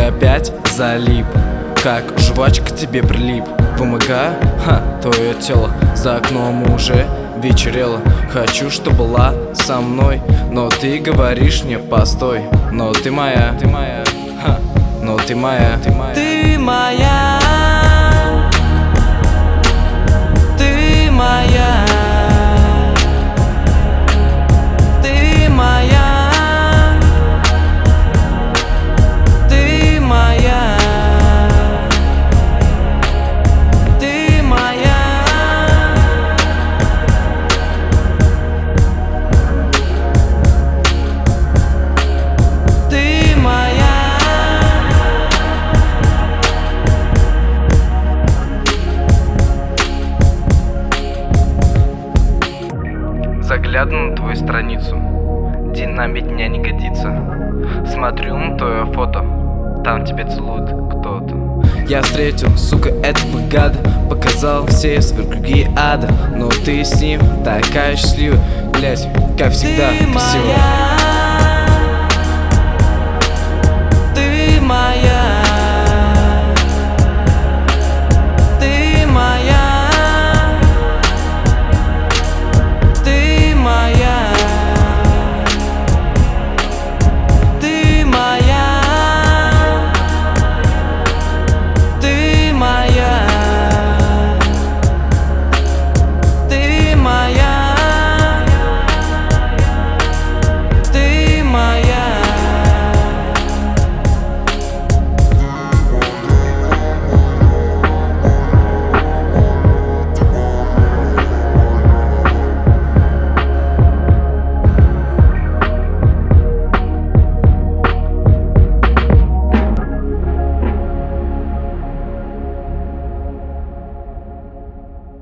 опять залип, как жвачка к тебе прилип. Вымогаю, твое тело, за окном уже вечерело. Хочу, чтоб была со мной, но ты говоришь мне постой. Но ты моя, но ты моя, ты моя. Ты моя, ты моя, ты моя, ты моя, ты моя. Ты моя. Загляну на твою страницу, динамить меня не годится. Смотрю на твое фото, там тебя целует кто-то. Я встретил, сука, этого гада, показал все свои круги ада. Но ты с ним такая счастливая, блять, как всегда, Ты красиво. моя, ты моя.